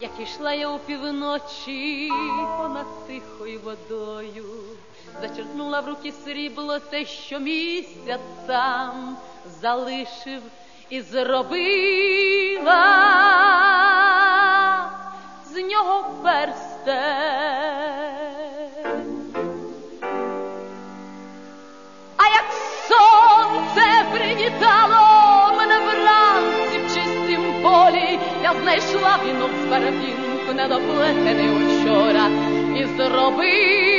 Як ішла я опівночі понад тихою водою, зачерпнула в руки срібло те, що місяць сам залишив, і зробила з нього перстень. А як сонце привітало мене вранці в чистім полі, я знайшла вінок з барвінку, недоплетений учора, і зробила